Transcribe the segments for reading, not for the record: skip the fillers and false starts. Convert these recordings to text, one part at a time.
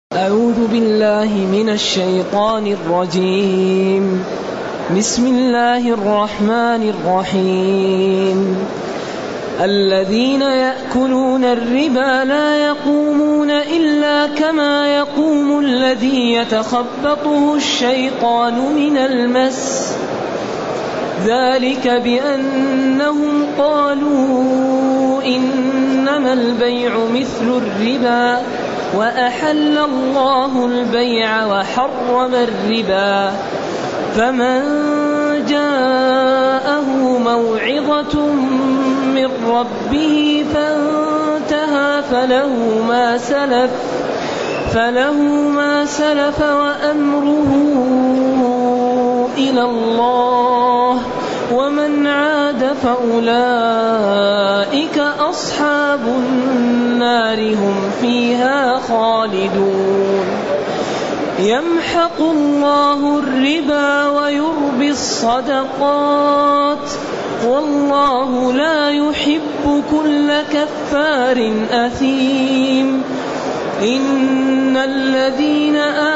أعوذ بالله من الشيطان الرجيم. بسم الله الرحمن الرحيم. الذين يأكلون الربا لا يقومون إلا كما يقوم الذي يتخبطه الشيطان من المس، ذلك بأنهم قالوا إنما البيع مثل الربا وأحل الله البيع وحرم الربا، فمن جاءه موعظة من ربه فانتهى فله ما سلف وأمره إلى الله، ومن عاد فأولئك أصحاب النار هم فيها خالدون. يمحق الله الربا ويربي الصدقات، والله لا يحب كل كفار أثيم. إن الذين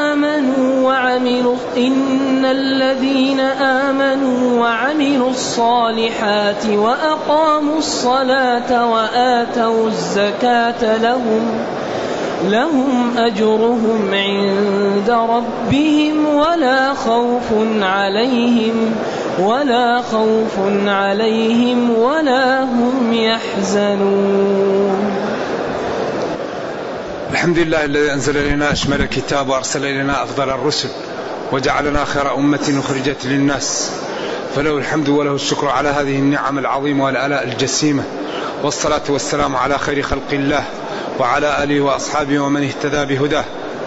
آمنوا وعملوا الصالحات وأقاموا الصلاة وآتوا الزكاة لهم أجرهم عند ربهم ولا خوف عليهم ولا هم يحزنون. الحمد لله الذي أنزل إلينا أشمل الكتاب وأرسل إلينا أفضل الرسل وجعلنا خير أمة أخرجت للناس، فله الحمد وله الشكر على هذه النعم العظيمة والآلاء الجسيمة، والصلاة والسلام على خير خلق الله وعلى آله وأصحابه ومن اهتدى بهداه.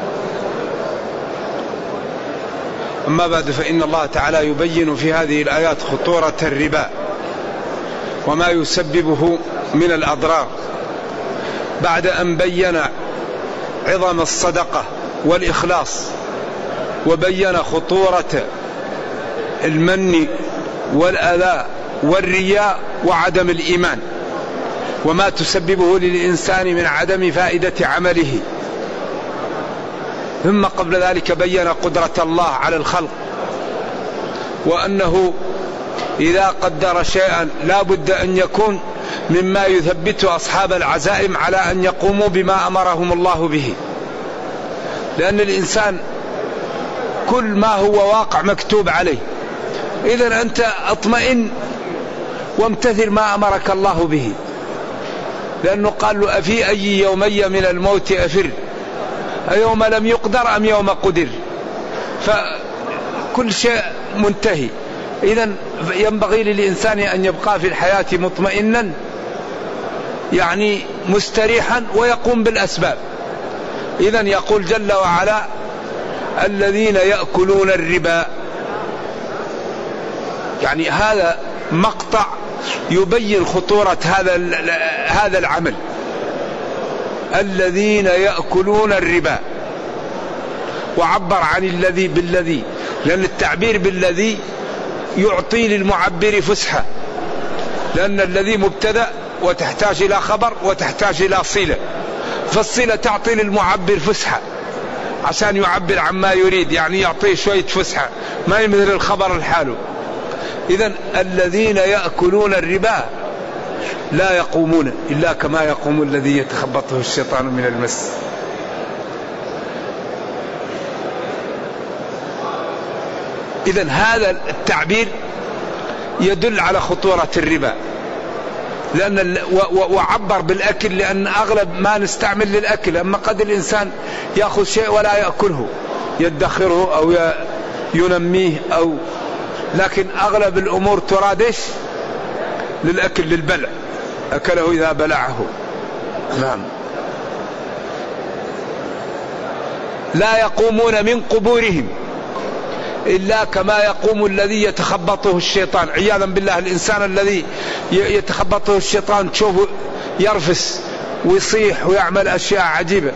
أما بعد، فإن الله تعالى يبين في هذه الآيات خطورة الربا وما يسببه من الأضرار، بعد أن بين عظم الصدقة والإخلاص وبين خطورة المن والأذى والرياء وعدم الإيمان وما تسببه للإنسان من عدم فائدة عمله. ثم قبل ذلك بين قدرة الله على الخلق، وأنه إذا قدر شيئا لا بد أن يكون مما يثبت أصحاب العزائم على أن يقوموا بما أمرهم الله به، لأن الإنسان كل ما هو واقع مكتوب عليه. إذن أنت اطمئن وامتثل ما أمرك الله به، لأنه قال له: أفي أي يومي من الموت أفر، أيوم لم يقدر أم يوم قدر، فكل شيء منتهي. إذن ينبغي للإنسان أن يبقى في الحياة مطمئنا، يعني مستريحا، ويقوم بالأسباب. إذن يقول جل وعلا: الذين يأكلون الربا، يعني هذا مقطع يبين خطورة هذا العمل. الذين يأكلون الربا، وعبر عن الذي بالذي، لأن التعبير بالذي يعطي للمعبر فسحة، لأن الذي مبتدأ وتحتاج إلى خبر وتحتاج إلى صلة، فالصلة تعطي للمعبر فسحة عشان يعبر عما يريد، يعني يعطيه شوية فسحة، ما يمثل الخبر الحال. إذن الذين يأكلون الربا لا يقومون إلا كما يقوم الذي يتخبطه الشيطان من المس. إذن هذا التعبير يدل على خطورة الربا، لأن وعبر بالأكل، لأن أغلب ما نستعمل للأكل. أما قد الإنسان يأخذ شيء ولا يأكله، يدخره أو ينميه، لكن أغلب الأمور ترادش للأكل، للبلع، أكله إذا بلعه. نعم. لا يقومون من قبورهم إلا كما يقوم الذي يتخبطه الشيطان، عياذا بالله. الإنسان الذي يتخبطه الشيطان تشوفه يرفس ويصيح ويعمل أشياء عجيبة.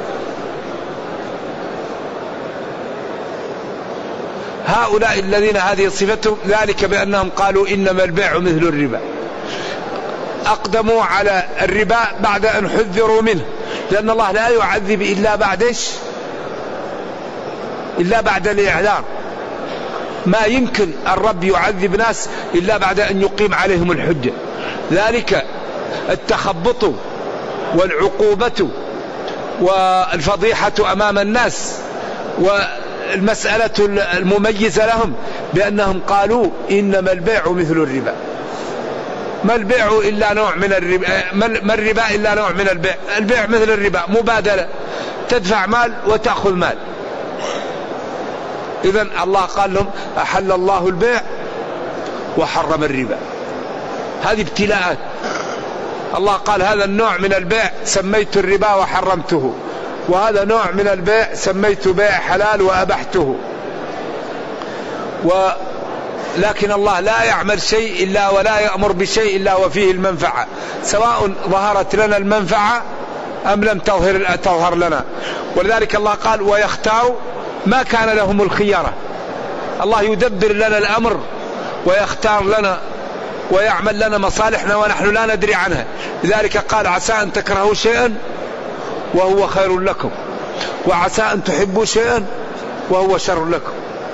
هؤلاء الذين هذه صفتهم، ذلك بأنهم قالوا إنما البيع مثل الربا. أقدموا على الربا بعد أن حذروا منه، لأن الله لا يعذب إلا بعد إلا بعد الإعذار. ما يمكن الرب يعذب ناس إلا بعد أن يقيم عليهم الحجة. ذلك التخبط والعقوبة والفضيحة أمام الناس والمسألة المميزة لهم بأنهم قالوا إنما البيع مثل الربا. ما البيع إلا نوع من الربا، ما الربا إلا نوع من البيع. البيع مثل الربا، مبادلة، تدفع مال وتأخذ مال. إذن الله قال لهم أحل الله البيع وحرم الربا. هذه ابتلاءات. الله قال هذا النوع من البيع سميت الربا وحرمته، وهذا نوع من البيع سميت بيع حلال وأبحته. لكن الله لا يعمل شيء إلا ولا يأمر بشيء إلا وفيه المنفعة، سواء ظهرت لنا المنفعة أم لم تظهر لنا. ولذلك الله قال ويختار ما كان لهم الخيارة. الله يدبر لنا الأمر ويختار لنا ويعمل لنا مصالحنا ونحن لا ندري عنها. لذلك قال عسى أن تكرهوا شيئا وهو خير لكم، وعسى أن تحبوا شيئا وهو شر لكم،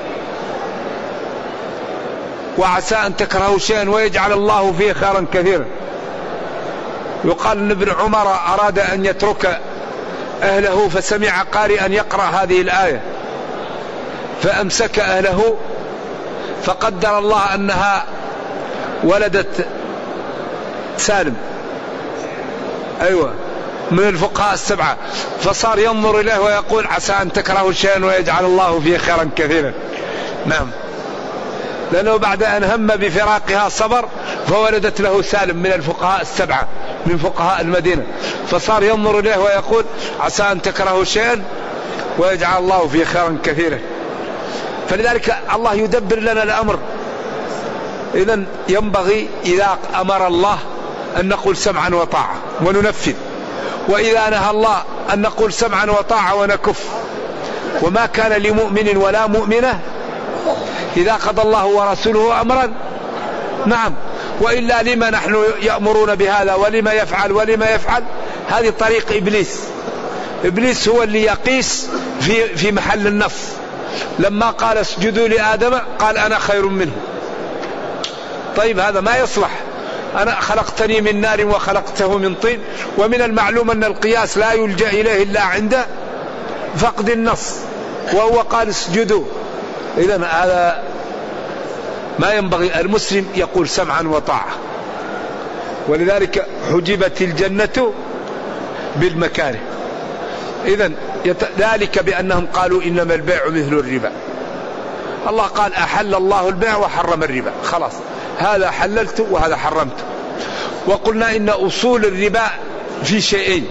وعسى أن تكرهوا شيئا ويجعل الله فيه خيرا كثيرا. يقال أن ابن عمر أراد أن يترك أهله فسمع قارئا يقرأ هذه الآية فأمسك أهله، فقدر الله أنها ولدت سالم، أيوة، من الفقهاء السبعة، فصار ينظر إليه ويقول عسى أن تكرهوا شيئا ويجعل الله فيه خيرا كثيرا. نعم، لأنه بعد أن هم بفراقها صبر، فولدت له سالم من الفقهاء السبعة من فقهاء المدينة، فصار ينظر إليه ويقول عسى أن تكرهوا شيئا ويجعل الله فيه خيرا كثيرا. فلذلك الله يدبر لنا الأمر. إذن ينبغي إذا أمر الله أن نقول سمعا وطاعة وننفذ، وإذا نهى الله أن نقول سمعا وطاعة ونكف. وما كان لمؤمن ولا مؤمنة إذا قضى الله ورسوله أمرا، نعم، وإلا لما نحن يأمرون بهذا ولما يفعل. هذه طريق إبليس. إبليس هو اللي يقيس في محل النص. لما قال اسجدوا لآدم قال أنا خير منه. طيب هذا ما يصلح، أنا خلقتني من نار وخلقته من طين. ومن المعلوم أن القياس لا يلجأ إليه إلا عند فقد النص، وهو قال اسجدوا. إذن هذا ما ينبغي. المسلم يقول سمعا وطاعة. ولذلك حجبت الجنة بالمكاره. إذن ذلك بأنهم قالوا إنما البيع مثل الربا. الله قال أحل الله البيع وحرم الربا، خلاص، هذا حللت وهذا حرمت. وقلنا إن أصول الربا في شيئين.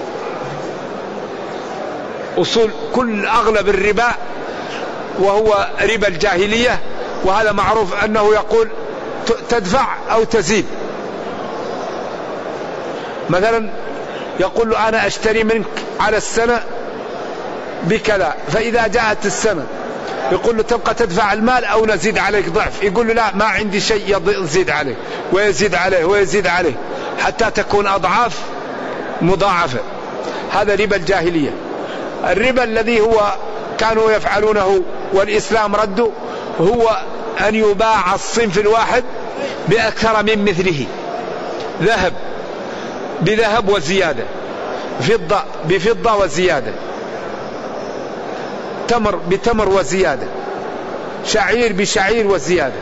أصول كل أغلب الربا وهو ربا الجاهلية، وهذا معروف أنه يقول تدفع أو تزيد. مثلا يقول له أنا أشتري منك على السنة بكذا، فإذا جاءت السنة يقول له تبقى تدفع المال أو نزيد عليك ضعف. يقول له لا، ما عندي شيء يزيد عليه ويزيد عليه ويزيد عليه حتى تكون أضعاف مضاعفة. هذا ربا الجاهلية. الربا الذي هو كانوا يفعلونه والإسلام رده هو أن يباع الصنف الواحد بأكثر من مثله، ذهب بذهب وزيادة، فضة بفضة وزيادة، تمر بتمر وزيادة، شعير بشعير وزيادة.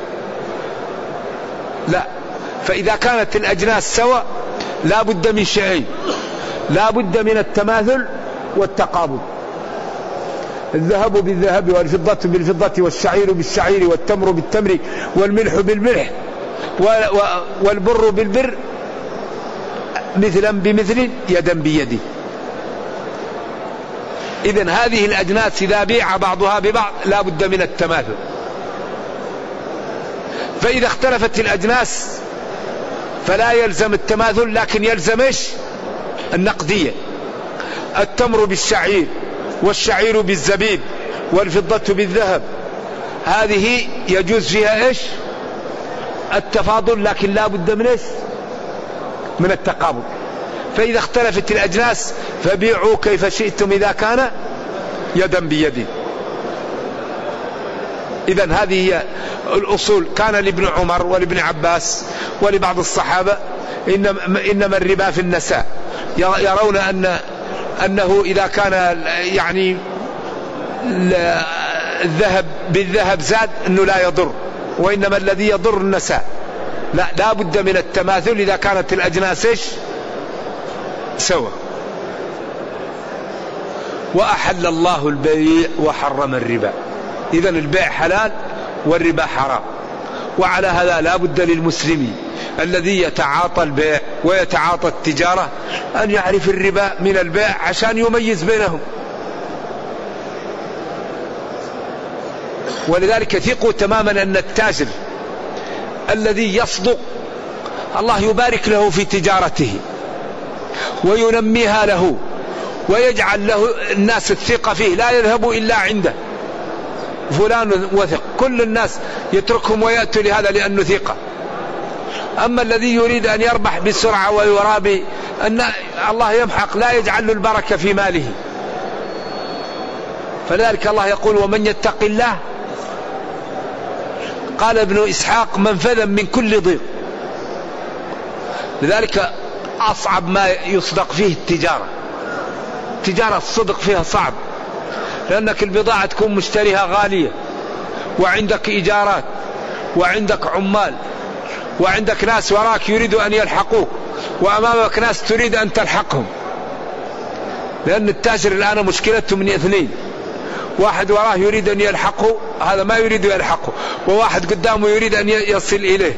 لا، فإذا كانت الأجناس سوا لا بد من شيئين، لا بد من التماثل والتقابل. الذهب بالذهب والفضة بالفضة والشعير بالشعير والتمر بالتمر والملح بالملح والبر بالبر مثلا بمثل يدا بيد. إذن هذه الأجناس إذا بيع بعضها ببعض لا بد من التماثل. فإذا اختلفت الأجناس فلا يلزم التماثل، لكن يلزم إيش؟ النقدية. التمر بالشعير والشعير بالزبيب والفضة بالذهب، هذه يجوز فيها إيش؟ التفاضل، لكن لا بد من إيش؟ من التقابل. فإذا اختلفت الأجناس فبيعوا كيف شئتم إذا كان يدا بيد. إذن هذه هي الأصول. كان لابن عمر ولابن عباس ولبعض الصحابة إنما الربا في النساء، يرون أنه إذا كان يعني الذهب بالذهب زاد أنه لا يضر، وإنما الذي يضر النساء. لا بد من التماثل إذا كانت الأجناس سوا. وأحل الله البيع وحرم الربا. إذن البيع حلال والربا حرام. وعلى هذا لا بد للمسلم الذي يتعاطى البيع ويتعاطى التجارة أن يعرف الربا من البيع عشان يميز بينهم. ولذلك ثقوا تماما أن التاجر الذي يصدق الله يبارك له في تجارته وينميها له ويجعل له الناس الثقة فيه، لا يذهبوا إلا عنده فلان وثق، كل الناس يتركهم ويأتوا لهذا لأنه ثقة. أما الذي يريد أن يربح بسرعة ويرابي أن الله يمحق، لا يجعل له البركة في ماله. فلذلك الله يقول ومن يتق الله، قال ابن إسحاق منفذا من كل ضيق. لذلك أصعب ما يصدق فيه التجارة. التجارة الصدق فيها صعب، لأنك البضاعة تكون مشتريها غالية، وعندك إيجارات، وعندك عمال، وعندك ناس وراك يريدوا أن يلحقوك، وأمامك ناس تريد أن تلحقهم. لأن التاجر الآن مشكلته من اثنين: واحد وراه يريد أن يلحقه، هذا ما يريد يلحقه، وواحد قدامه يريد أن يصل إليه.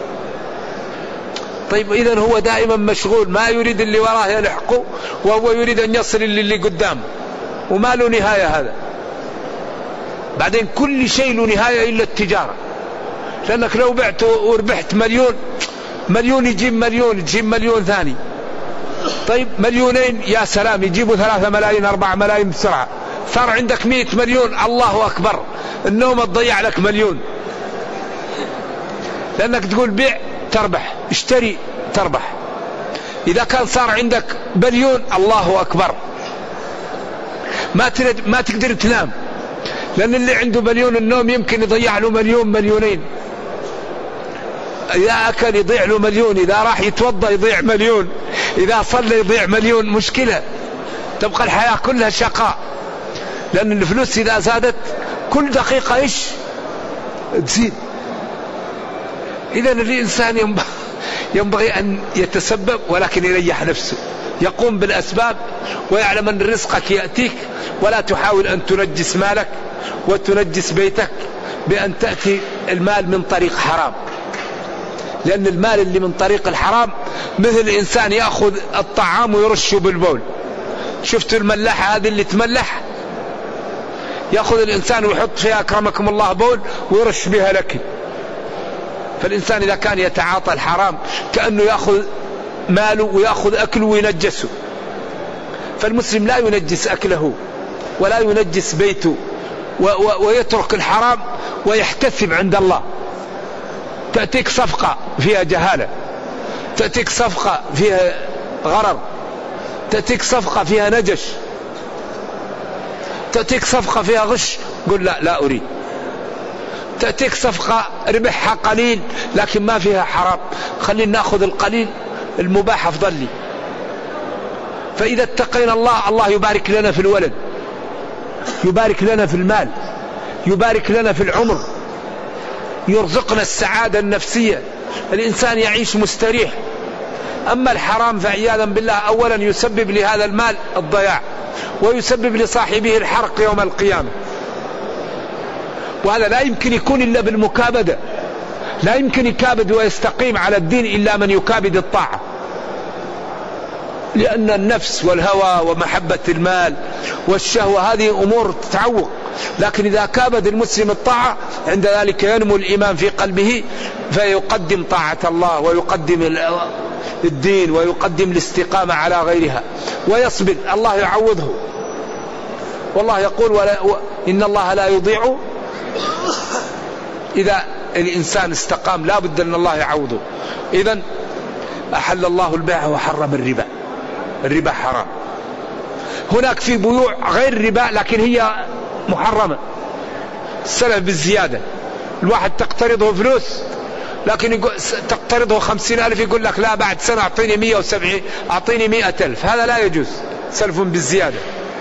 طيب إذن هو دائما مشغول، ما يريد اللي وراه يلحقه، وهو يريد أن يصل اللي قدامه، وما له نهاية هذا. بعدين كل شيء له نهاية إلا التجارة، لأنك لو بعت وربحت مليون يجيب مليون، يجيب مليون ثاني. طيب مليونين يا سلام، يجيبوا 3 ملايين 4 ملايين بسرعة. صار عندك 100 مليون، الله أكبر، النوم تضيع لك مليون. لأنك تقول بيع تربح، اشتري تربح. إذا كان صار عندك بليون، الله أكبر، ما تقدر تنام، لأن اللي عنده مليون النوم يمكن يضيع له مليون مليونين. إذا أكل يضيع له مليون، إذا راح يتوضى يضيع مليون، إذا صلى يضيع مليون. مشكلة، تبقى الحياة كلها شقاء، لأن الفلوس إذا زادت كل دقيقة إيش تزيد. إذا الإنسان ينبغي أن يتسبب، ولكن يريح نفسه، يقوم بالأسباب، ويعلم أن رزقك يأتيك، ولا تحاول أن تنجس مالك وتنجس بيتك بأن تأتي المال من طريق حرام. لأن المال اللي من طريق الحرام مثل الإنسان يأخذ الطعام ويرشه بالبول. شفت الملاحة هذه اللي تملح، يأخذ الإنسان ويحط فيها أكرمكم الله بول ويرش بها لك. فالإنسان إذا كان يتعاطى الحرام كأنه يأخذ ماله ويأخذ أكله وينجسه. فالمسلم لا ينجس أكله ولا ينجس بيته، ويترك الحرام ويحتسب عند الله. تأتيك صفقة فيها جهالة، تأتيك صفقة فيها غرر، تأتيك صفقة فيها نجش، تأتيك صفقة فيها غش، قل لا أريد. تأتيك صفقة ربحها قليل لكن ما فيها حرام، خلينا نأخذ القليل، المباح أفضل لي. فإذا اتقينا الله يبارك لنا في الولد، يبارك لنا في المال، يبارك لنا في العمر، يرزقنا السعادة النفسية، الإنسان يعيش مستريح. أما الحرام فعياذا بالله أولا يسبب لهذا المال الضياع، ويسبب لصاحبه الحرق يوم القيامة. وهذا لا يمكن يكون إلا بالمكابدة، لا يمكن يكابد ويستقيم على الدين إلا من يكابد الطاعة. لأن النفس والهوى ومحبة المال والشهوة هذه أمور تتعوق، لكن إذا كابد المسلم الطاعة عند ذلك ينمو الإيمان في قلبه، فيقدم طاعة الله ويقدم الدين ويقدم الاستقامة على غيرها ويصبر، الله يعوضه. والله يقول إن الله لا يضيع، إذا الإنسان استقام لا بد أن الله يعوضه. إذن أحل الله البيع وحرم الربا، الربا حرام. هناك في بيوع غير الربا لكن هي محرمة، السلف بالزيادة. الواحد تقترضه فلوس لكن تقترضه 50,000 يقول لك لا بعد سنة أعطيني 170 أعطيني 100,000. هذا لا يجوز، سلف بالزيادة.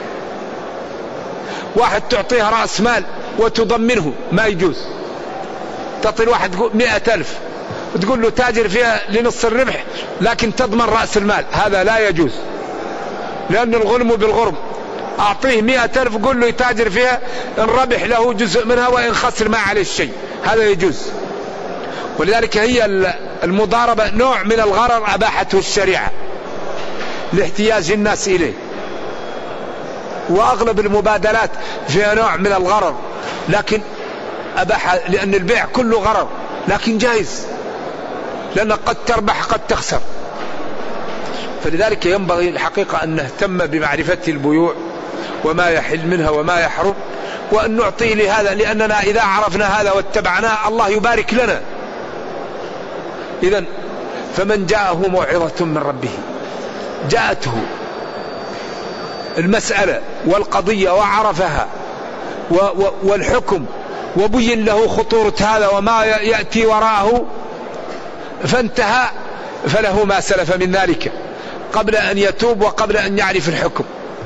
واحد تعطيه رأس مال وتضمنه، ما يجوز. تعطي الواحد 100,000 وتقول له تاجر فيها لنص الربح لكن تضمن رأس المال، هذا لا يجوز، لأن الغلم بالغرم. أعطيه 100,000 وقول له يتاجر فيها، إن ربح له جزء منها وإن خسر ما عليه شيء، هذا يجوز. ولذلك هي المضاربة نوع من الغرر أباحته الشريعة لاحتياج الناس إليه، وأغلب المبادلات فيها نوع من الغرر، لكن أباح لأن البيع كله غرر، لكن جائز لأن قد تربح قد تخسر. فلذلك ينبغي الحقيقة أن نهتم بمعرفة البيوع وما يحل منها وما يحرم، وأن نعطي لهذا، لأننا إذا عرفنا هذا واتبعناه الله يبارك لنا. إذن فمن جاءه موعظة من ربه، جاءته المسألة والقضية وعرفها والحكم وبين له خطورة هذا وما يأتي وراءه فانتهى، فله ما سلف من ذلك قبل أن يتوب وقبل أن يعرف الحكم.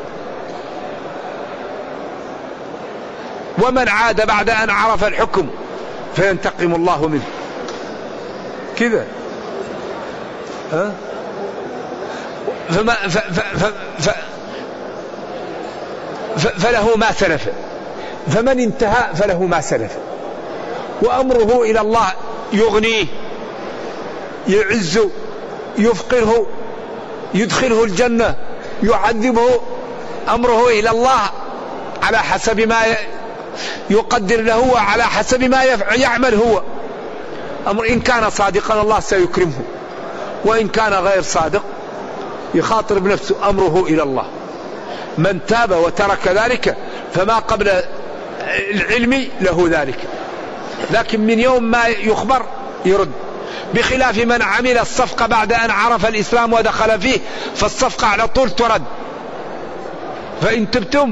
ومن عاد بعد أن عرف الحكم فينتقم الله منه. كذا فله ما سلف، فمن انتهى فله ما سلف، وأمره إلى الله، يغنيه يعزه يفقره يدخله الجنة يعذبه، أمره إلى الله على حسب ما يقدر له وعلى حسب ما يعمل هو. أمر إن كان صادقا الله سيكرمه، وإن كان غير صادق يخاطر بنفسه، أمره إلى الله. من تاب وترك ذلك فما قبل العلم له ذلك، لكن من يوم ما يخبر يرد، بخلاف من عمل الصفقة بعد أن عرف الإسلام ودخل فيه، فالصفقة على طول ترد. فإن تبتم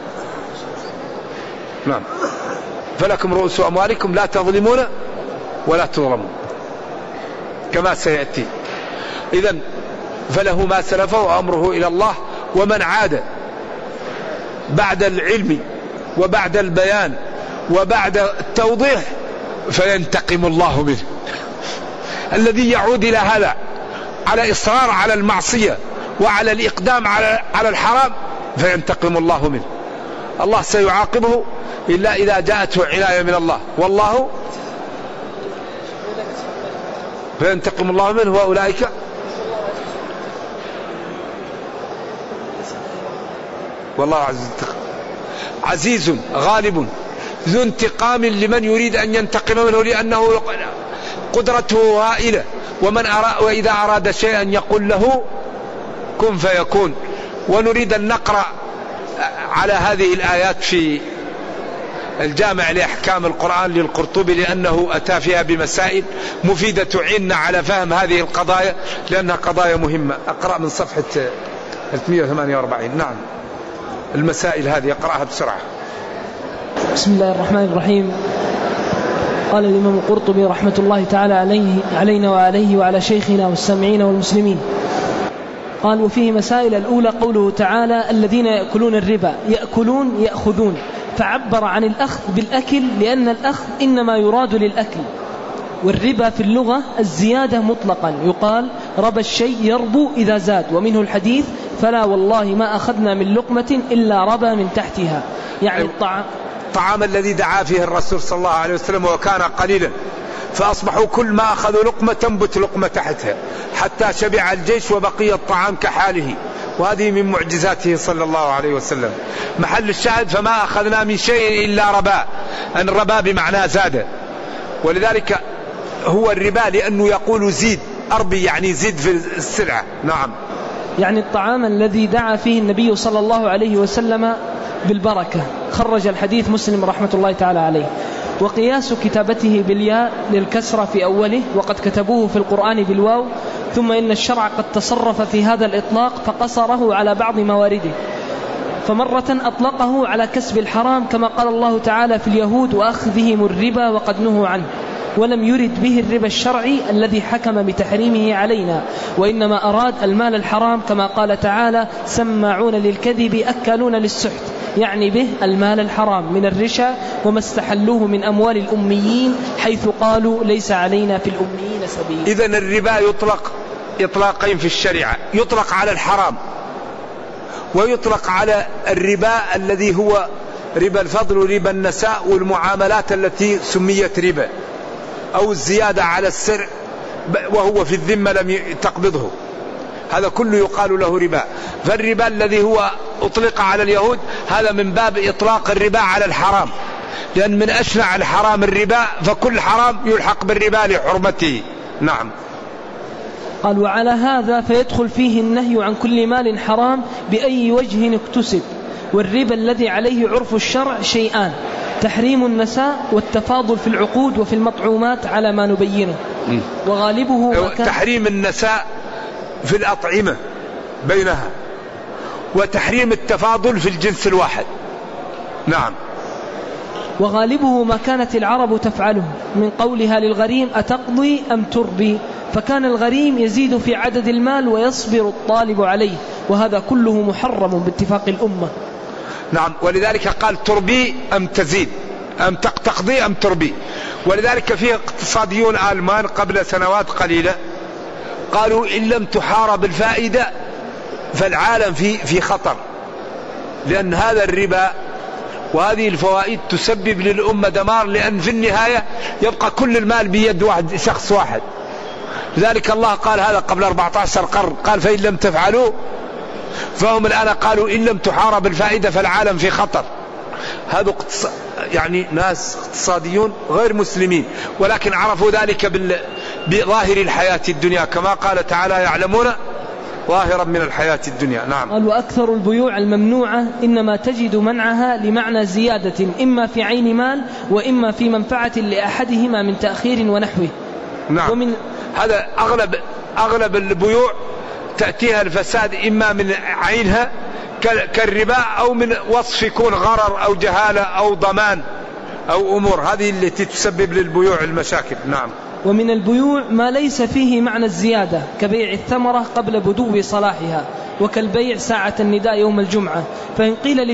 نعم فلكم رؤوس أموالكم لا تظلمون ولا تظلمون كما سيأتي. إذن فله ما سلف وأمره إلى الله. ومن عاد بعد العلم وبعد البيان وبعد التوضيح فينتقم الله منه. الذي يعود إلى هذا على إصرار على المعصية وعلى الإقدام على الحرام فينتقم الله منه. الله سيعاقبه إلا إذا جاءته عناية من الله، والله فينتقم الله منه وأولئك والله عزيز غالب ذو انتقام لمن يريد أن ينتقم منه، لأنه قدرته هائلة. وإذا أراد شيئا يقول له كن فيكون. ونريد أن نقرأ على هذه الآيات في الجامع لأحكام القرآن للقرطبي، لأنه أتى فيها بمسائل مفيدة تعيننا على فهم هذه القضايا، لأنها قضايا مهمة. أقرأ من صفحة 348. نعم المسائل هذه أقرأها بسرعة. بسم الله الرحمن الرحيم. قال الإمام القرطبي رحمة الله تعالى علينا وعليه وعلى شيخنا والسامعين والمسلمين. قال: وفيه مسائل. الأولى قوله تعالى: الذين يأكلون الربا يأكلون يأخذون، فعبر عن الأخذ بالأكل لأن الأخذ إنما يراد للأكل. والربا في اللغة الزيادة مطلقا، يقال ربى الشيء يربو إذا زاد، ومنه الحديث: فلا والله ما أخذنا من لقمة إلا ربى من تحتها، يعني الطعام الذي دعا فيه الرسول صلى الله عليه وسلم وكان قليلا، فأصبحوا كل ما أخذوا لقمة تنبت لقمة تحتها حتى شبع الجيش وبقي الطعام كحاله، وهذه من معجزاته صلى الله عليه وسلم. محل الشاهد: فما أخذنا من شيء إلا ربا، أن ربا بمعنى زاد. ولذلك هو الربا لأنه يقول زيد، أربي يعني زيد في السلعة. نعم، يعني الطعام الذي دعا فيه النبي صلى الله عليه وسلم بالبركة. خرج الحديث مسلم رحمة الله تعالى عليه. وقياس كتابته بالياء للكسرة في أوله، وقد كتبوه في القرآن بالواو. ثم إن الشرع قد تصرف في هذا الإطلاق فقصره على بعض موارده، فمرة أطلقه على كسب الحرام كما قال الله تعالى في اليهود وأخذهم الربا وقد نهوا عنه، ولم يرد به الربا الشرعي الذي حكم بتحريمه علينا، وإنما أراد المال الحرام كما قال تعالى سماعون للكذب أكالون للسحت، يعني به المال الحرام من الرشا وما استحلوه من أموال الأميين حيث قالوا ليس علينا في الأميين سبيل. إذن الربا يطلق إطلاقين في الشريعة، يطلق على الحرام ويطلق على الربا الذي هو ربا الفضل وربا النساء والمعاملات التي سميت ربا، أو الزيادة على السر وهو في الذمة لم تقبضه، هذا كله يقال له ربا. فالربا الذي هو أطلق على اليهود هذا من باب إطلاق الربا على الحرام، لأن من أشنع الحرام الربا، فكل حرام يلحق بالربا لحرمته. نعم. قال وعلى هذا فيدخل فيه النهي عن كل مال حرام بأي وجه اكتسب. والربا الذي عليه عرف الشرع شيئان: تحريم النساء والتفاضل في العقود وفي المطعومات على ما نبينه، وغالبه تحريم النساء في الأطعمة بينها، وتحريم التفاضل في الجنس الواحد. نعم. وغالبه ما كانت العرب تفعله من قولها للغريم أتقضي أم تربي، فكان الغريم يزيد في عدد المال ويصبر الطالب عليه، وهذا كله محرم باتفاق الأمة. نعم. ولذلك قال تربي أم تزيد، أم تقضي أم تربي. ولذلك فيه اقتصاديون ألمان قبل سنوات قليلة قالوا إن لم تحارب الفائدة فالعالم في خطر، لأن هذا الربا وهذه الفوائد تسبب للأمة دمار، لأن في النهاية يبقى كل المال بيد واحد، شخص واحد. لذلك الله قال هذا قبل 14 قرن، قال فإن لم تفعلوا، فهم الآن قالوا إن لم تحارب الفائدة فالعالم في خطر. هذا يعني ناس اقتصاديون غير مسلمين، ولكن عرفوا ذلك بظاهر الحياة الدنيا، كما قال تعالى يعلمون ظاهرا من الحياة الدنيا. نعم. قال وأكثر البيوع الممنوعة إنما تجد منعها لمعنى زيادة، إما في عين مال وإما في منفعة لأحدهما من تأخير ونحوه. نعم. ومن هذا أغلب البيوع تأتيها الفساد إما من عينها كالربا، أو من وصف يكون غرر أو جهالة أو ضمان أو أمور، هذه التي تسبب للبيوع المشاكل. نعم. ومن البيوع ما ليس فيه معنى الزيادة كبيع الثمرة قبل بدو صلاحها، وكالبيع ساعة النداء يوم الجمعة، فإن قيل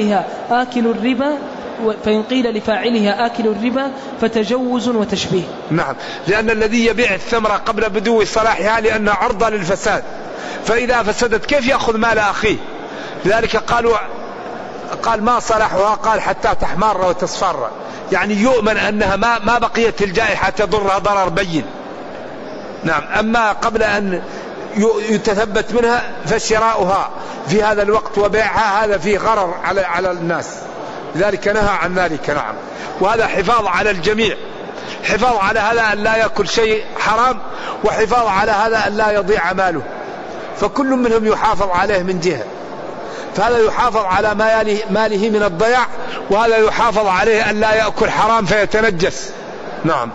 لفاعلها آكل الربا فتجوز وتشبيه. نعم. لأن الذي يبيع الثمرة قبل بدو صلاحها لأنها عرضة للفساد، فإذا فسدت كيف يأخذ مال أخيه؟ لذلك قال ما صلاحها، قال حتى تحمر وتصفر، يعني يؤمن أنها ما بقيت الجائحة تضرها ضرر بين. نعم. أما قبل أن يتثبت منها فشراؤها في هذا الوقت وبيعها هذا فيه غرر على الناس، لذلك نهى عن ذلك. نعم. وهذا حفاظ على الجميع، حفاظ على هذا أن لا يأكل شيء حرام، وحفاظ على هذا أن لا يضيع ماله، فكل منهم يحافظ عليه من جهة، فهذا يحافظ على ماله من الضياع، وهذا يحافظ عليه أن لا يأكل حرام فيتنجس. نعم.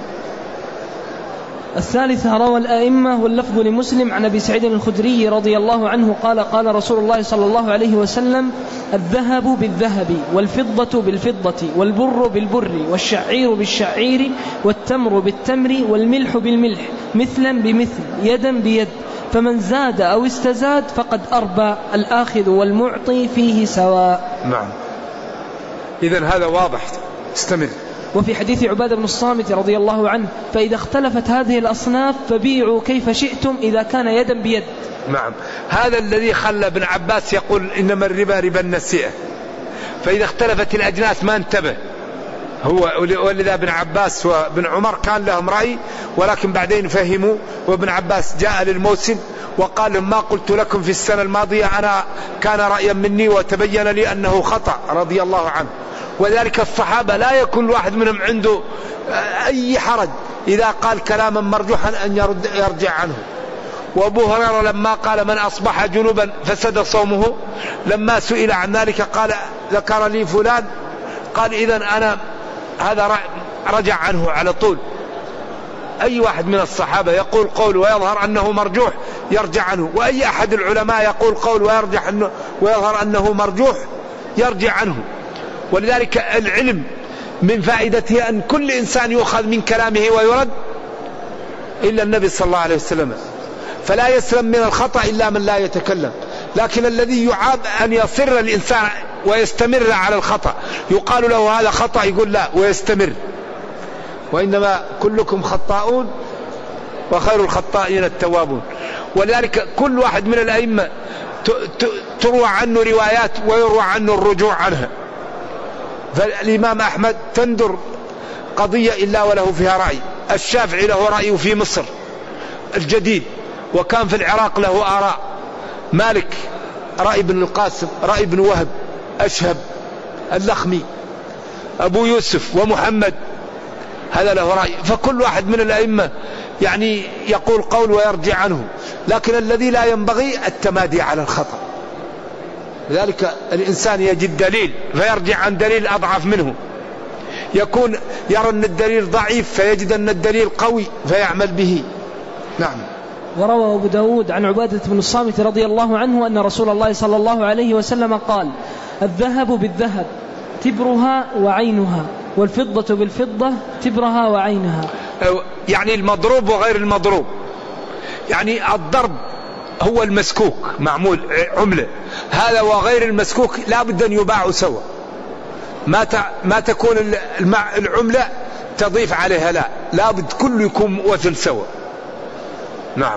الثالثة روى الآئمة واللفظ لمسلم عن أبي سعيد الخدري رضي الله عنه قال قال رسول الله صلى الله عليه وسلم الذهب بالذهب والفضة بالفضة والبر بالبر والشعير بالشعير والتمر بالتمر والملح بالملح مثلا بمثل يدا بيد، فمن زاد أو استزاد فقد أربى، الآخذ والمعطي فيه سواء. نعم. إذن هذا واضح. استمر. وفي حديث عبادة بن الصامت رضي الله عنه فإذا اختلفت هذه الأصناف فبيعوا كيف شئتم إذا كان يدا بيد. نعم. هذا الذي خلى ابن عباس يقول إنما الربا ربا النسيئة، فإذا اختلفت الأجناس ما انتبه هو، ولذا ابن عباس وابن عمر كان لهم رأي، ولكن بعدين فهموا، وابن عباس جاء للموسم وقال لهم ما قلت لكم في السنة الماضية أنا كان رأيا مني وتبين لي أنه خطأ رضي الله عنه. وذلك الصحابة لا يكون واحد منهم عنده أي حرج إذا قال كلاما مرجوحا أن يرجع عنه. وأبو هريرة لما قال من أصبح جنوبا فسد صومه، لما سئل عن ذلك قال ذكر لي فلان، قال إذن أنا هذا رجع عنه على طول. أي واحد من الصحابة يقول قول ويظهر أنه مرجوح يرجع عنه، وأي أحد العلماء يقول قول ويرجع عنه ويظهر أنه مرجوح يرجع عنه. ولذلك العلم من فائدته أن كل إنسان يؤخذ من كلامه ويرد إلا النبي صلى الله عليه وسلم، فلا يسلم من الخطأ إلا من لا يتكلم. لكن الذي يعاب أن يصر الإنسان ويستمر على الخطأ، يقال له هذا خطأ يقول لا ويستمر. وإنما كلكم خطاؤون وخير الخطائين التوابون. ولذلك كل واحد من الأئمة تروى عنه روايات ويروى عنه الرجوع عنها. فالإمام أحمد تندر قضية إلا وله فيها رأي، الشافعي له رأي في مصر الجديد، وكان في العراق له آراء، مالك رأي ابن القاسم، رأي ابن وهب، أشهب، اللخمي، أبو يوسف ومحمد هذا له رأي. فكل واحد من الأئمة يعني يقول قول ويرجع عنه، لكن الذي لا ينبغي التمادي على الخطأ. لذلك الإنسان يجد دليل فيرجع عن دليل أضعف منه، يكون يرى أن الدليل ضعيف فيجد أن الدليل قوي فيعمل به. نعم. وروى أبو داود عن عبادة بن الصامت رضي الله عنه أن رسول الله صلى الله عليه وسلم قال: الذهب بالذهب تبرها وعينها، والفضة بالفضة تبرها وعينها. يعني المضروب وغير المضروب، يعني الضرب هو المسكوك معمول عملة، هذا وغير المسكوك لا بد أن يباع سوا، ما تكون العملة تضيف عليها، لا بد كل يكون وزن سوا. نعم.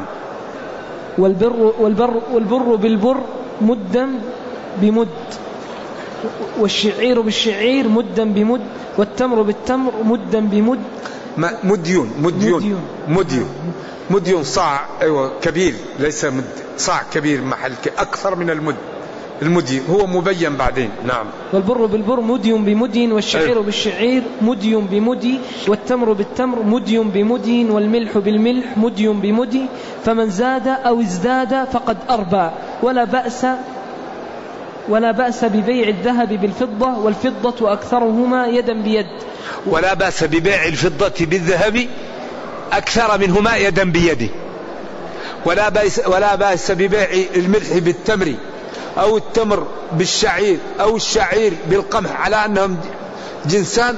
والبر بالبر مدا بمد، والشعير بالشعير مدا بمد، والتمر بالتمر مدا بمد. مديون صاع، أيوة كبير، ليس مد، صاع كبير محل أكثر من المد. المدي هو مبين بعدين. نعم. والبر بالبر مدي بمدي، والشعير بالشعير مدي بمدي، والتمر بالتمر مدي بمدي، والملح بالملح مدي بمدي، فمن زاد أو ازداد فقد أربى. ولا بأس ببيع الذهب بالفضة، والفضة أكثرهما يدا بيد. ولا بأس ببيع الفضة بالذهب أكثر منهما يدا بيده. ولا بأس ببيع الملح بالتمر، أو التمر بالشعير، أو الشعير بالقمح، على أنهم جنسان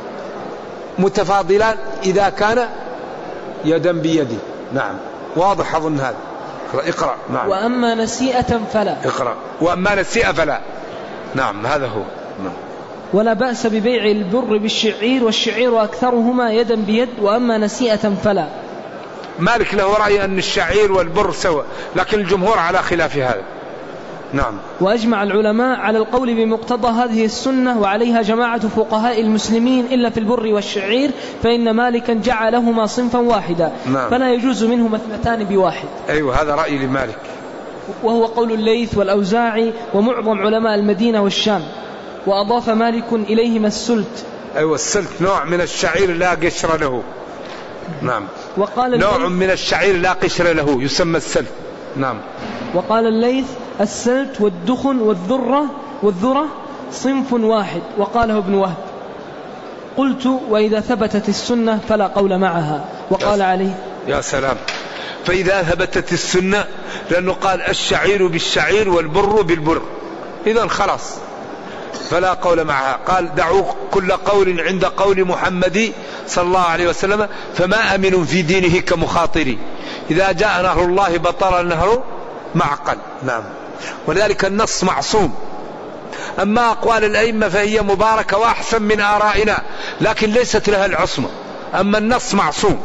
متفاضلان إذا كان يدا بيده. نعم. واضح أظن هذا. اقرأ. نعم. وأما نسيئة فلا. اقرأ. وأما نسيئة فلا. نعم هذا هو. نعم. ولا بأس ببيع البر بالشعير، والشعير أكثرهما يدا بيد، وأما نسيئة فلا. مالك له رأي أن الشعير والبر سوا، لكن الجمهور على خلاف هذا. نعم. وأجمع العلماء على القول بمقتضى هذه السنة، وعليها جماعة فقهاء المسلمين إلا في البر والشعير، فإن مالكا جعلهما صنفا واحدا. نعم. فلا يجوز منهما اثنتان بواحد. أيوة هذا رأي لمالك، وهو قول الليث والأوزاعي ومعظم علماء المدينة والشام. وأضاف مالك إليهما السلت. أيوة السلت نوع من الشعير لا قشر له. نعم. وقال نوع من الشعير لا قشر له يسمى السلت. نعم. وقال الليث: السلت والدخن والذرة صنف واحد. وقاله ابن وهب. قلت: وإذا ثبتت السنة فلا قول معها. وقال عليه: يا سلام. فإذا ثبتت السنة، لأنه قال الشعير بالشعير والبر بالبر، إذن خلاص فلا قول معها. قال: دعوا كل قول عند قول محمد صلى الله عليه وسلم، فما أمن في دينه كمخاطري، إذا جاء نهر الله بطل النهر معقل. نعم. ولذلك النص معصوم. أما أقوال الأئمة فهي مباركة وأحسن من آرائنا، لكن ليست لها العصمة. أما النص معصوم،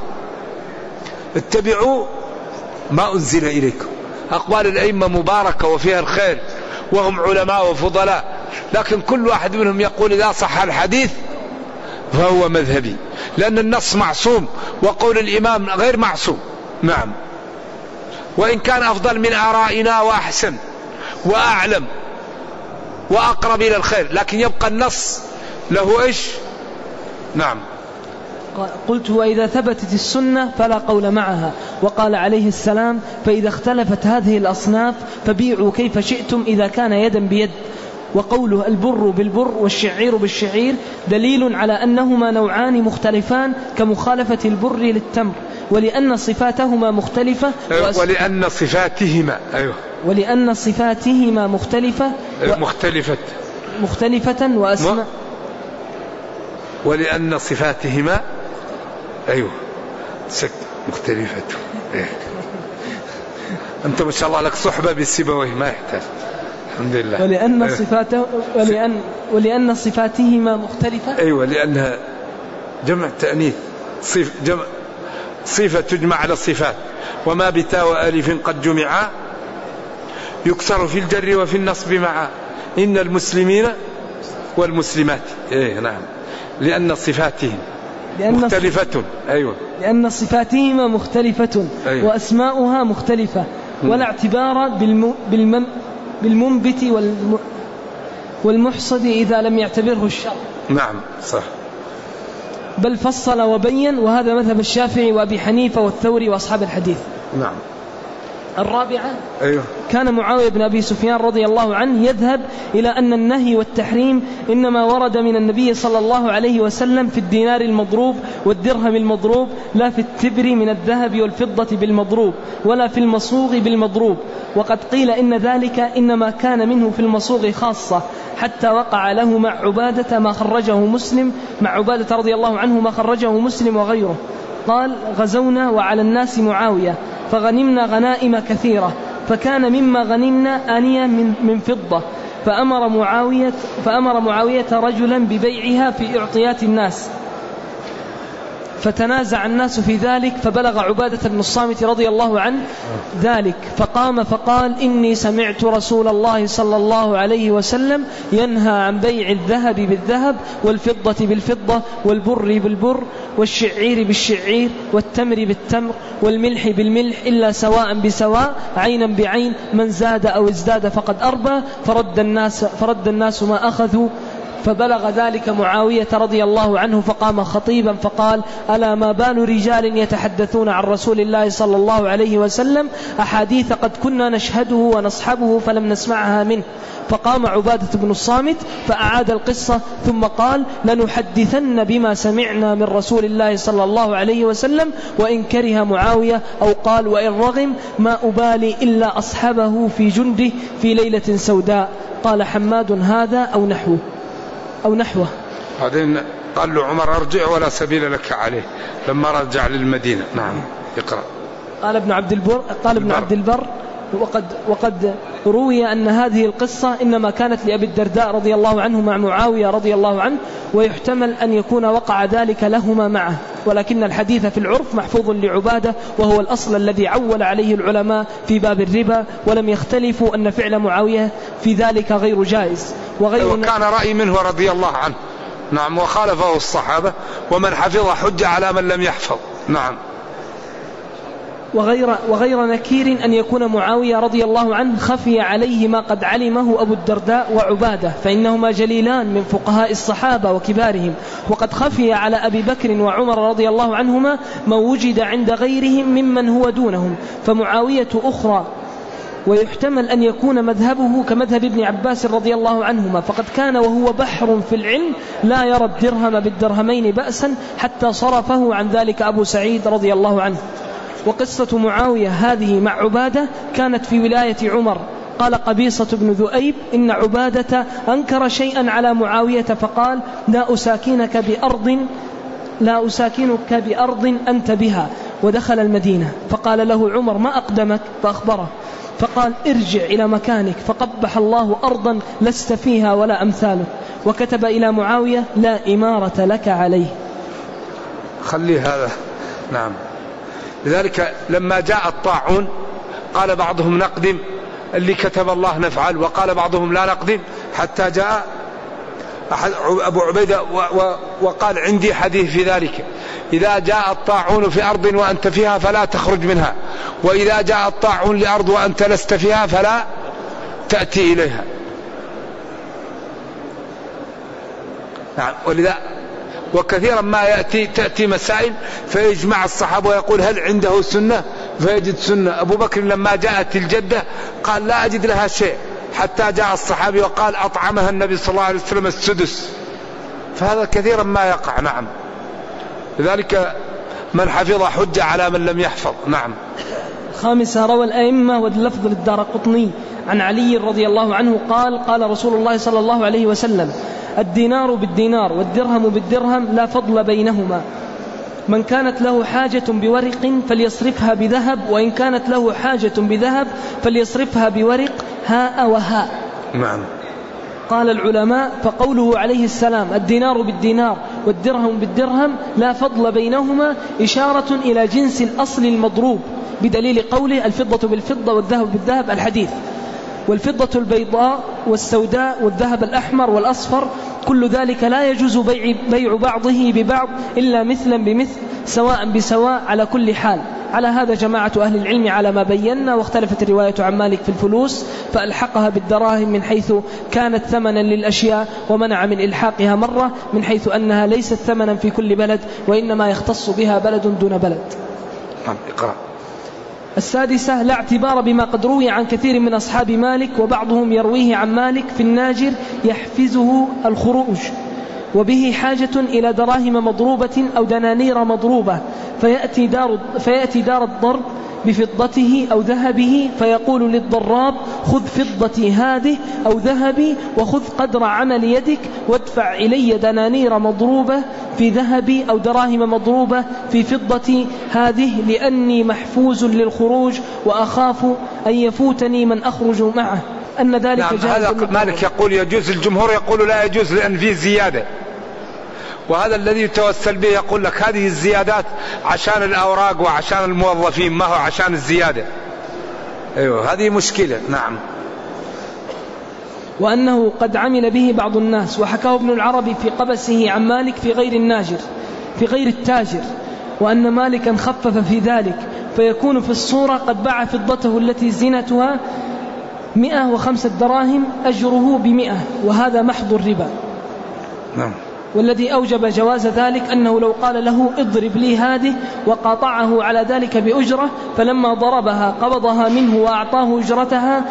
اتبعوا ما أنزل إليكم. أقوال الأئمة مباركة وفيها الخير، وهم علماء وفضلاء، لكن كل واحد منهم يقول إذا صح الحديث فهو مذهبي، لأن النص معصوم وقول الإمام غير معصوم. نعم. وإن كان أفضل من آرائنا وأحسن وأعلم وأقرب إلى الخير، لكن يبقى النص له إيش؟ نعم. قلت: وإذا ثبتت السنة فلا قول معها. وقال عليه السلام: فإذا اختلفت هذه الأصناف فبيعوا كيف شئتم إذا كان يدا بيد. وقوله البر بالبر والشعير بالشعير دليل على أنهما نوعان مختلفان، كمخالفة البر للتمر. ولأن صفاتهما مختلفة ولأن صفاتهما ولأن صفاتهما مختلفة وأسماء ولأن صفاتهما مختلفة. أنت ما شاء الله لك صحبة بالسيبويه ما يحتاج. الحمد لله. ولأن صفاتهما مختلفة. لأنها جمع تأنيث، صفة تجمع على الصفات، وما بتاء وألف قد جمعا يكسر في الجر وفي النصب معا، إن المسلمين والمسلمات. نعم، لأن صفاتهم مختلفة. لأن صفاتهما مختلفة وأسماؤها مختلفة، ولا اعتبار بالمنبت والمحصد إذا لم يعتبره الشرع. نعم صح. بل فصل وبين، وهذا مذهب الشافعي وأبي حنيفة والثوري وأصحاب الحديث. نعم. الرابعة كان معاوية بن أبي سفيان رضي الله عنه يذهب إلى أن النهي والتحريم إنما ورد من النبي صلى الله عليه وسلم في الدينار المضروب والدرهم المضروب، لا في التبر من الذهب والفضة بالمضروب، ولا في المصوغ بالمضروب. وقد قيل إن ذلك إنما كان منه في المصوغ خاصة، حتى وقع له مع عبادة ما خرجه مسلم، مع عبادة رضي الله عنه ما خرجه مسلم وغيره. قال: غزونا وعلى الناس معاوية فغنمنا غنائم كثيرة، فكان مما غنمنا آنية من فضة، فأمر معاوية رجلا ببيعها في إعطيات الناس، فتنازع الناس في ذلك، فبلغ عبادة بن الصامت رضي الله عنه ذلك، فقام فقال: إني سمعت رسول الله صلى الله عليه وسلم ينهى عن بيع الذهب بالذهب والفضة بالفضة والبر بالبر والشعير بالشعير والتمر بالتمر والملح بالملح إلا سواء بسواء عينا بعين، من زاد أو ازداد فقد أربى، فرد الناس ما أخذوا. فبلغ ذلك معاوية رضي الله عنه، فقام خطيبا فقال: ألا ما بال رجال يتحدثون عن رسول الله صلى الله عليه وسلم أحاديث قد كنا نشهده ونصحبه فلم نسمعها منه. فقام عبادة بن الصامت فأعاد القصة، ثم قال: لنحدثن بما سمعنا من رسول الله صلى الله عليه وسلم، وإن كره معاوية أو قال وإن رغم ما أبالي إلا أصحبه في جنده في ليلة سوداء. قال حماد: هذا أو نحوه. بعدين قال له عمر: أرجع ولا سبيل لك عليه، لما رجع للمدينة. نعم اقرأ. قال ابن عبد البر وقد روي أن هذه القصة إنما كانت لأبي الدرداء رضي الله عنه مع معاوية رضي الله عنه، ويحتمل أن يكون وقع ذلك لهما معه، ولكن الحديث في العرف محفوظ لعبادة، وهو الأصل الذي عول عليه العلماء في باب الربا، ولم يختلفوا أن فعل معاوية في ذلك غير جائز. وكان رأي منه رضي الله عنه. نعم. وخالفه الصحابة، ومن حفظ حج على من لم يحفظ. نعم. وغير نكير أن يكون معاوية رضي الله عنه خفي عليه ما قد علمه أبو الدرداء وعبادة، فإنهما جليلان من فقهاء الصحابة وكبارهم، وقد خفي على أبي بكر وعمر رضي الله عنهما ما وجد عند غيرهم ممن هو دونهم، فمعاوية أخرى. ويحتمل أن يكون مذهبه كمذهب ابن عباس رضي الله عنهما، فقد كان وهو بحر في العلم لا يرى الدرهم بالدرهمين بأسا، حتى صرفه عن ذلك أبو سعيد رضي الله عنه. وقصة معاوية هذه مع عبادة كانت في ولاية عمر. قال قبيصة بن ذؤيب: إن عبادة أنكر شيئا على معاوية فقال: لا أساكنك بأرض أنت بها. ودخل المدينة، فقال له عمر: ما أقدمك؟ فأخبره، فقال: ارجع إلى مكانك فقبح الله أرضا لست فيها ولا أمثاله. وكتب إلى معاوية: لا إمارة لك عليه. خلي هذا. نعم. لذلك لما جاء الطاعون قال بعضهم: نقدم اللي كتب الله نفعل، وقال بعضهم: لا نقدم، حتى جاء أبو عبيدة وقال: عندي حديث في ذلك، إذا جاء الطاعون في أرض وأنت فيها فلا تخرج منها، وإذا جاء الطاعون لأرض وأنت لست فيها فلا تأتي إليها. نعم. ولذا وكثيرا ما تأتي مسائل فيجمع الصحابة ويقول: هل عنده سنة؟ فيجد سنة. أبو بكر لما جاءت الجدة قال: لا أجد لها شيء، حتى جاء الصحابي وقال: أطعمها النبي صلى الله عليه وسلم السدس. فهذا كثيرا ما يقع. نعم. لذلك من حفظ حجة على من لم يحفظ. نعم. خامسة، روى الأئمة واللفظ للدارقطني عن علي رضي الله عنه قال: قال رسول الله صلى الله عليه وسلم: الدينار بالدينار والدرهم بالدرهم لا فضل بينهما، من كانت له حاجة بورق فليصرفها بذهب، وإن كانت له حاجة بذهب فليصرفها بورق هاء وهاء. نعم. قال العلماء: فقوله عليه السلام الدينار بالدينار والدرهم بالدرهم لا فضل بينهما إشارة إلى جنس الأصل المضروب، بدليل قوله الفضة بالفضة والذهب بالذهب الحديث. والفضة البيضاء والسوداء والذهب الأحمر والأصفر كل ذلك لا يجوز بيع بعضه ببعض إلا مثلا بمثل سواء بسواء على كل حال. على هذا جماعة أهل العلم على ما بينا، واختلفت الرواية عن مالك في الفلوس فألحقها بالدراهم من حيث كانت ثمنا للأشياء، ومنع من إلحاقها مرة من حيث أنها ليست ثمنا في كل بلد وإنما يختص بها بلد دون بلد. اقرأ. السادسة، لا اعتبار بما قد روي عن كثير من أصحاب مالك، وبعضهم يرويه عن مالك في الناجر يحفزه الخروج، وبه حاجة إلى دراهم مضروبة أو دنانير مضروبة، فيأتي دار الضرب بفضته أو ذهبه فيقول للضراب: خذ فضتي هذه أو ذهبي، وخذ قدر عمل يدك، وادفع إلي دنانير مضروبة في ذهبي أو دراهم مضروبة في فضتي هذه، لأني محفوز للخروج وأخاف أن يفوتني من أخرج معه. أن ذلك نعم. هذا مالك يقول يجوز، الجمهور يقول لا يجوز لأن فيه زيادة، وهذا الذي يتوسل به يقول لك هذه الزيادات عشان الأوراق وعشان الموظفين، ما هو عشان الزيادة. أيوة، هذه مشكلة. نعم. وأنه قد عمل به بعض الناس، وحكاه ابن العربي في قبسه عن مالك في غير الناجر في غير التاجر، وأن مالكا خفف في ذلك، فيكون في الصورة قد باع فضته التي زينتها 105 دراهم أجره ب100، وهذا محض الربا. نعم. والذي أوجب جواز ذلك أنه لو قال له اضرب لي هذه وقاطعه على ذلك بأجرة، فلما ضربها قبضها منه وأعطاه أجرتها،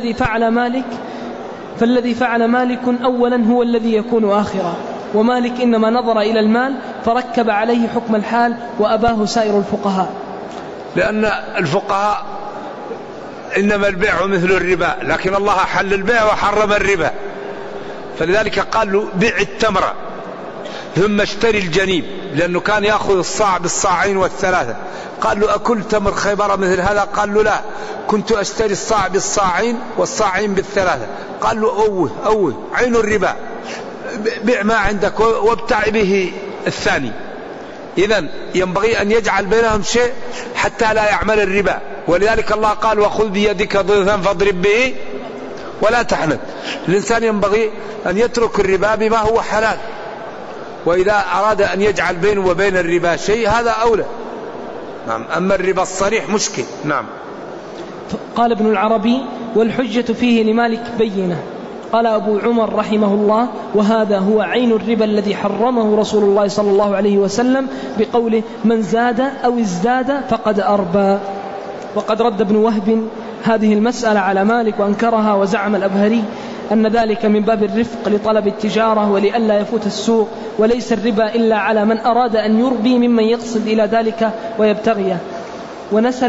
فالذي فعل مالك أولا هو الذي يكون آخرا، ومالك إنما نظر إلى المال فركب عليه حكم الحال وأباه سائر الفقهاء. لأن الفقهاء إنما البيع مثل الربا، لكن الله حل البيع وحرم الربا، فلذلك قال له بيع التمرة ثم اشتري الجنيب، لأنه كان يأخذ الصاع بالصاعين والثلاثة. قال له أكل تمر خيبر مثل هذا؟ قال له لا، كنت أشتري الصاع بالصاعين والصاعين بالثلاثة. قال له أوه عين الربا، بيع ما عندك وابتع به الثاني. إذن ينبغي أن يجعل بينهم شيء حتى لا يعمل الربا، ولذلك الله قال وخذ بيدك ضغثا فاضرب به ولا تحنث. الإنسان ينبغي أن يترك الربا بما هو حلال، وإذا أراد أن يجعل بينه وبين الربا شيء هذا أولى. نعم. أما الربا الصريح مشكل. نعم. قال ابن العربي: والحجة فيه لمالك بينة. قال أبو عمر رحمه الله: وهذا هو عين الربا الذي حرمه رسول الله صلى الله عليه وسلم بقوله: من زاد أو ازداد فقد أربى. وقد رد ابن وهب هذه المسألة على مالك وأنكرها، وزعم الأبهري أن ذلك من باب الرفق لطلب التجارة ولئلا يفوت السوق، وليس الربا إلا على من أراد أن يربي ممن يقصد إلى ذلك ويبتغيه. ونسى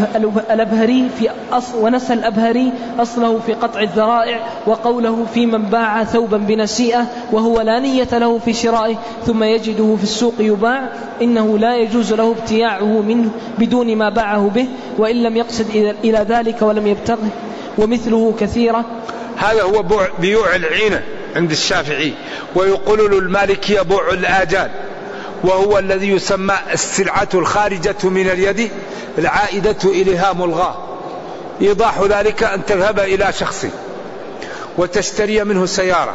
الأبهري أصله في قطع الذرائع، وقوله في من باع ثوبا بنسيئة وهو لا نية له في شرائه ثم يجده في السوق يباع، إنه لا يجوز له ابتياعه منه بدون ما باعه به، وإن لم يقصد إلى ذلك ولم يبتغه، ومثله كثيرة. هذا هو بيوع العينة عند الشافعي، ويقول له المالكي بيع الآجال، وهو الذي يسمى السلعة الخارجة من اليد العائدة إليها ملغاة. إيضاح ذلك أن تذهب إلى شخص وتشتري منه سيارة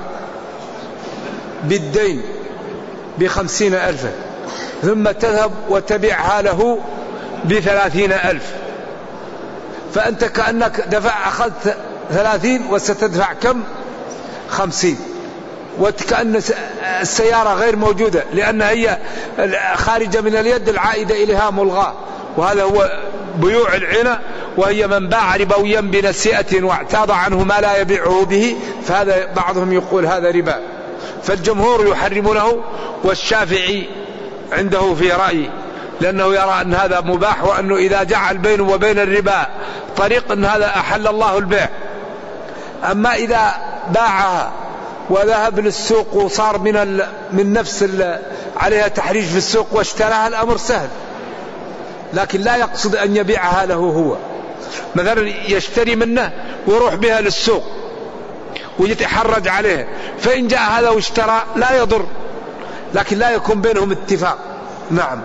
بالدين ب50,000، ثم تذهب وتبيعها له ب30,000، فأنت كأنك أخذت 30 وستدفع كم؟ 50، وكأن السيارة غير موجودة لأنها هي خارجة من اليد العائدة إليها ملغاة. وهذا هو بيوع العينة، وهي من باع ربويا بنسيئة واعتاض عنه ما لا يبيعه به، فهذا بعضهم يقول هذا ربا. فالجمهور يحرمونه، والشافعي عنده في رأي لأنه يرى أن هذا مباح، وأنه إذا جعل بينه وبين الربا طريق أن هذا أحل الله البيع. أما إذا باعها وذهب للسوق وصار من نفس عليها تحريج في السوق واشتراها، الأمر سهل، لكن لا يقصد أن يبيعها له هو. مثلا يشتري منه ويروح بها للسوق ويتحرج عليه، فإن جاء هذا واشترى لا يضر، لكن لا يكون بينهم اتفاق. نعم.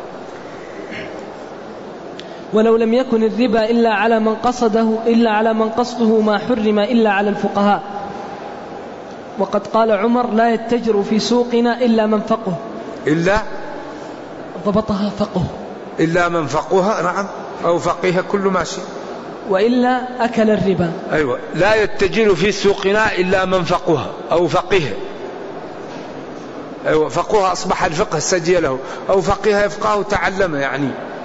ولو لم يكن الربا إلا على من قصده ما حرم إلا على الفقهاء. وقد قال عمر: لا يتجر في سوقنا إلا من فقه، إلا ضبطها فقه، إلا من فقها. نعم، أو فقيه كل ماشي، وإلا أكل الربا. أيوة، لا يتجر في سوقنا إلا من فقها أو فقيه. أيوة، فقها أصبح الفقه سجله، أو فقيه يفقه تعلم يعني.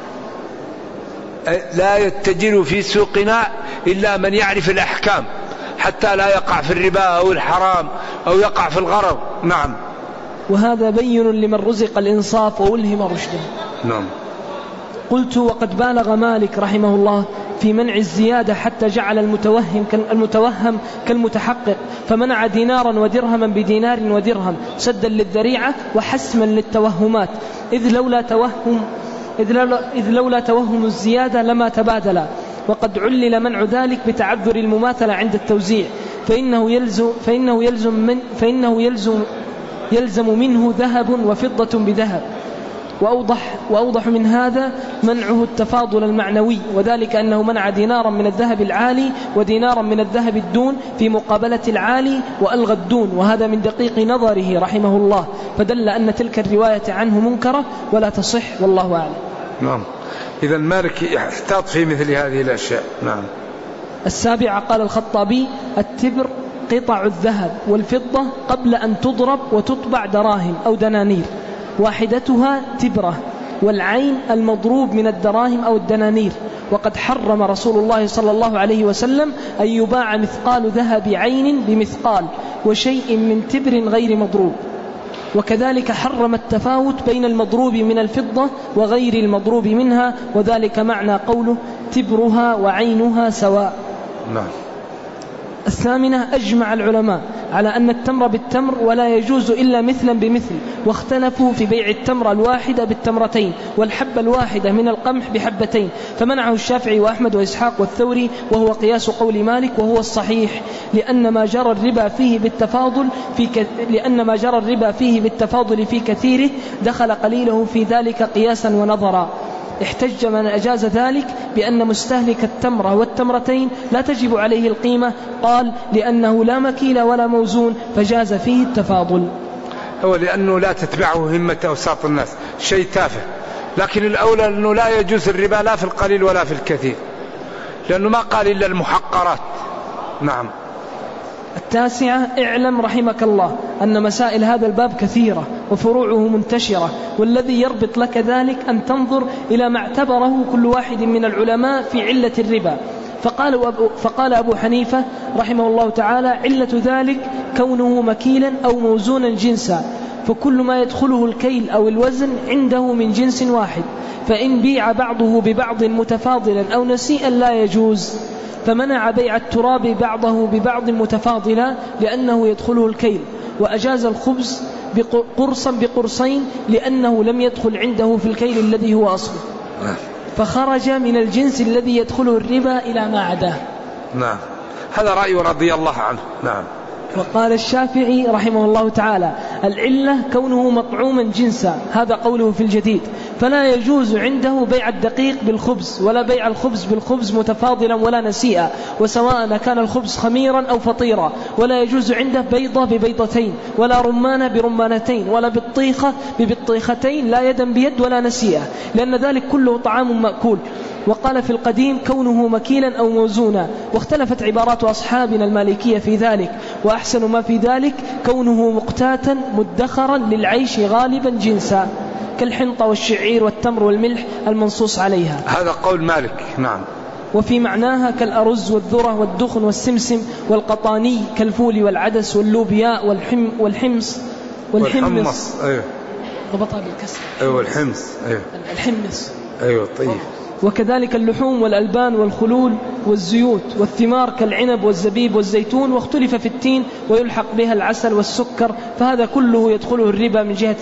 لا يتجر في سوقنا إلا من يعرف الأحكام، حتى لا يقع في الربا أو الحرام أو يقع في الغرض. نعم. وهذا بين لمن رزق الإنصاف وألهم رشده. نعم. قلت: وقد بالغ مالك رحمه الله في منع الزيادة حتى جعل المتوهم كالمتحقق، فمنع دينارا ودرهما بدينار ودرهم سدا للذريعة وحسما للتوهمات، إذ لولا توهم الزيادة لما تبادلا. وقد علل منع ذلك بتعذر المماثلة عند التوزيع، فإنه يلزم منه ذهب وفضة بذهب. وأوضح من هذا منعه التفاضل المعنوي، وذلك أنه منع دينارا من الذهب العالي ودينارا من الذهب الدون في مقابلة العالي، وألغى الدون، وهذا من دقيق نظره رحمه الله، فدل أن تلك الرواية عنه منكرة ولا تصح، والله أعلم. نعم. إذا مالك يحتاط في مثل هذه الأشياء. نعم. السابعة قال الخطابي: التبر قطع الذهب والفضة قبل أن تضرب وتطبع دراهم أو دنانير، واحدتها تبرة، والعين المضروب من الدراهم أو الدنانير. وقد حرم رسول الله صلى الله عليه وسلم أن يباع مثقال ذهب عين بمثقال وشيء من تبر غير مضروب. وكذلك حرم التفاوت بين المضروب من الفضة وغير المضروب منها، وذلك معنى قوله: تبرها وعينها سواء. نعم. الثامنة: أجمع العلماء على أن التمر بالتمر ولا يجوز إلا مثلا بمثل، واختلفوا في بيع التمرة الواحدة بالتمرتين والحبة الواحدة من القمح بحبتين، فمنعه الشافعي وأحمد وإسحاق والثوري، وهو قياس قول مالك وهو الصحيح، لأن ما جرى الربا فيه بالتفاضل في كثيره دخل قليله في ذلك قياسا ونظرا. احتج من أجاز ذلك بأن مستهلك التمرة والتمرتين لا تجب عليه القيمة، قال: لأنه لا مكيل ولا موزون فجاز فيه التفاضل. هو لأنه لا تتبعه همة أوساط الناس، شيء تافه. لكن الأولى أنه لا يجوز الربا لا في القليل ولا في الكثير، لأنه ما قال إلا المحقرات. نعم. التاسعة: اعلم رحمك الله أن مسائل هذا الباب كثيرة وفروعه منتشرة، والذي يربط لك ذلك أن تنظر إلى ما اعتبره كل واحد من العلماء في علة الربا. فقال أبو حنيفة رحمه الله تعالى: علة ذلك كونه مكيلا أو موزونا جنسا، فكل ما يدخله الكيل أو الوزن عنده من جنس واحد، فإن بيع بعضه ببعض متفاضلا أو نسيئا لا يجوز. فمنع بيع التراب بعضه ببعض متفاضلا لأنه يدخله الكيل، وأجاز الخبز قرصا بقرصين لأنه لم يدخل عنده في الكيل الذي هو أصله، فخرج من الجنس الذي يدخله الربا إلى ما عداه. نعم، هذا رأي رضي الله عنه. نعم. وقال الشافعي رحمه الله تعالى: العلة كونه مطعوما جنسا، هذا قوله في الجديد، فلا يجوز عنده بيع الدقيق بالخبز ولا بيع الخبز بالخبز متفاضلا ولا نسيئا، وسواء كان الخبز خميرا أو فطيرا، ولا يجوز عنده بيضة ببيضتين ولا رمان برمانتين ولا بطيخة ببطيختين، لا يدا بيد ولا نسيئة، لأن ذلك كله طعام مأكول. وقال في القديم كونه مكيلا أو موزونا، واختلفت عبارات أصحابنا المالكية في ذلك، وأحسن ما في ذلك كونه مقتاتا مدخرا للعيش غالبا جنسا، كالحنطة والشعير والتمر والملح المنصوص عليها. هذا قول مالك. نعم. وفي معناها كالأرز والذرة والدخن والسمسم والقطاني كالفول والعدس واللوبياء والحمص ضبطها بالكسر. أيوة الحمص. أيوة الحمص. أيوة طيب. وكذلك اللحوم والألبان والخلول والزيوت والثمار كالعنب والزبيب والزيتون، واختلف في التين ويلحق بها العسل والسكر، فهذا كله يدخله الربا من جهة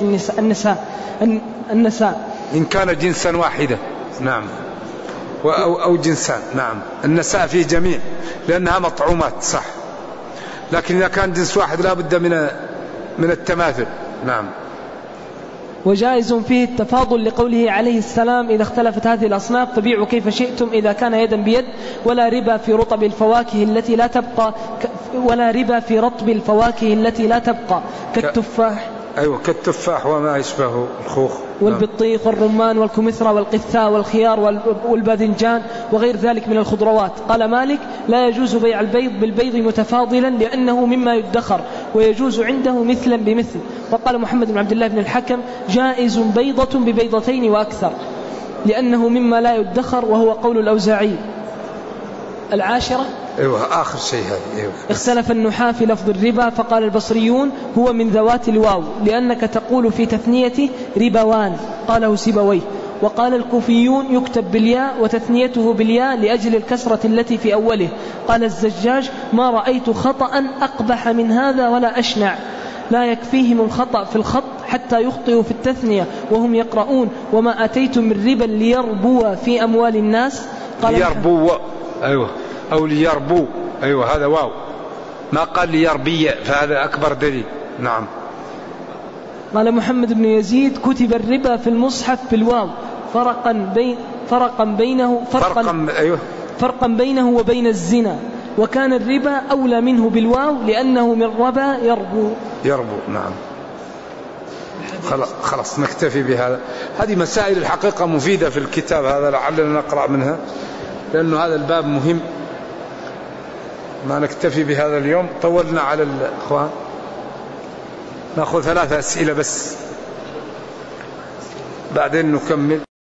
النساء إن كان جنسا واحدا. نعم. أو جنسان. نعم. النساء فيه جميع لأنها مطعومات صح، لكن إذا كان جنس واحد لا بد من التماثل. نعم. وجائز فيه التفاضل لقوله عليه السلام: إذا اختلفت هذه الأصناف فبيعوا كيف شئتم إذا كان يدا بيد، ولا ربا في رطب الفواكه التي لا تبقى ولا ربا في رطب الفواكه التي لا تبقى كالتفاح. أيوة كالتفاح وما يشبه الخوخ والبطيخ والرمان والكمثرى والقثاء والخيار والباذنجان وغير ذلك من الخضروات. قال مالك: لا يجوز بيع البيض بالبيض متفاضلا لأنه مما يدخر، ويجوز عنده مثلا بمثل. وقال محمد بن عبد الله بن الحكم: جائز بيضة ببيضتين وأكثر، لأنه مما لا يدخر، وهو قول الأوزاعي. العاشرة. أيوة آخر شيء هذه. أيوة. اختلف النحاة في لفظ الربا، فقال البصريون: هو من ذوات الواو، لأنك تقول في تثنيته ربوان، قاله سيبويه. وقال الكوفيون: يكتب بالياء وتثنيته بالياء لأجل الكسرة التي في أوله. قال الزجاج: ما رأيت خطأ أقبح من هذا ولا أشنع، لا يكفيهم الخطأ في الخط حتى يخطئوا في التثنية وهم يقرؤون: وما أتيتم من ربا ليربو في أموال الناس. قال ليربو. أيوة. أو ليربو. أيوة هذا واو، ما قال ليربي، فهذا أكبر دليل. نعم. قال محمد بن يزيد: كتب الربا في المصحف بالواو فرقا بينه وبين الزنا، وكان الربا أولى منه بالواو لأنه من ربا يربو. نعم. خلاص نكتفي بهذا. هذه مسائل الحقيقة مفيدة في الكتاب هذا، لعلنا نقرأ منها لأنه هذا الباب مهم. ما نكتفي بهذا اليوم، طولنا على الأخوان. نأخذ 3 أسئلة بس بعدين نكمل.